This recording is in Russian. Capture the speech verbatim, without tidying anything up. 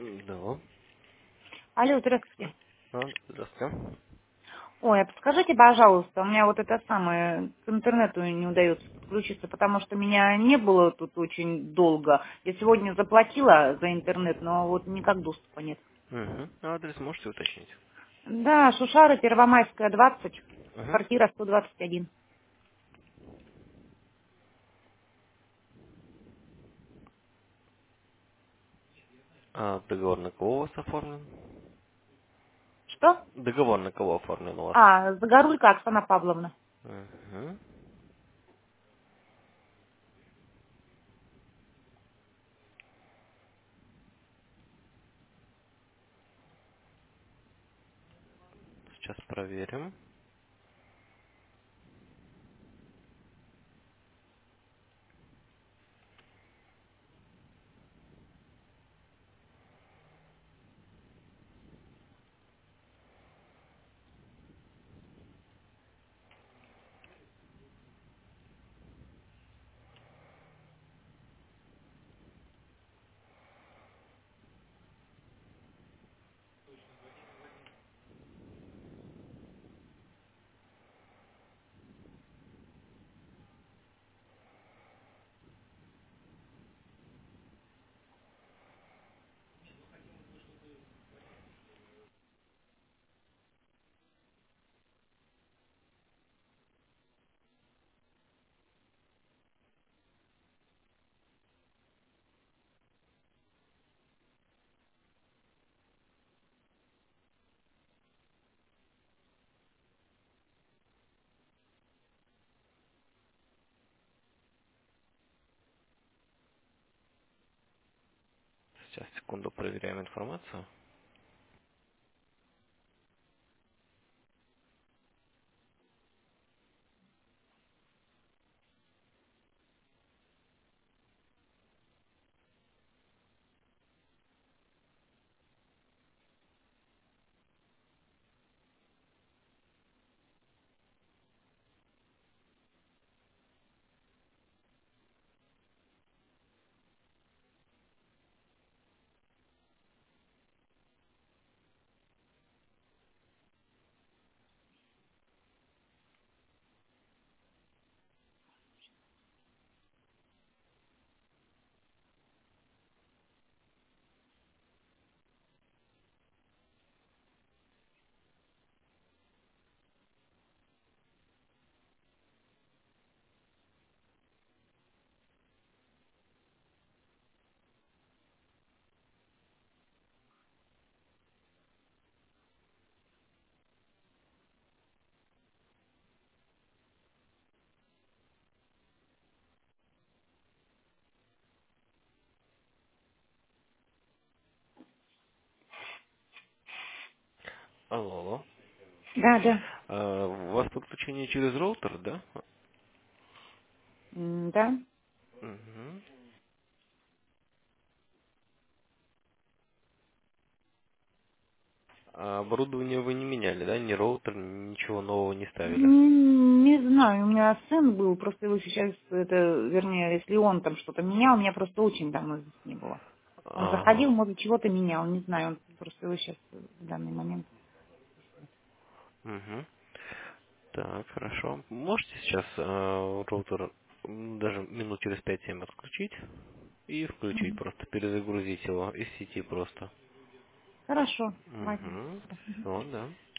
М, Да. Алло, здравствуйте. А, здравствуйте. Ой, а подскажите, пожалуйста, у меня вот это самое, к интернету не удается подключиться, потому что меня не было тут очень долго. Я сегодня заплатила за интернет, но вот никак доступа нет. Угу. Адрес можете уточнить? Да, Шушара, Первомайская, двадцать, Угу. квартира сто двадцать один. А договор на кого у вас оформлен? Что? Договор на кого оформлен у вас? А, Загорулька Оксана Павловна. Угу. Сейчас проверим. Сейчас, секунду, проверяем информацию. Алло, алло. Да, да. А, у вас подключение через роутер, да? М, Да. Угу. А оборудование вы не меняли, да? Ни роутер, ничего нового не ставили? М, Не знаю, у меня сын был, просто его сейчас, это, вернее, если он там что-то менял, у меня просто очень давно здесь не было. Он заходил, Ага. может, чего-то менял, не знаю, он просто его сейчас в данный момент. Угу. Так, хорошо. Можете сейчас э, роутер м, даже минут через пять-семь отключить и включить, Мгм. просто перезагрузить его из сети просто. Хорошо, ладно. Угу. Все, да.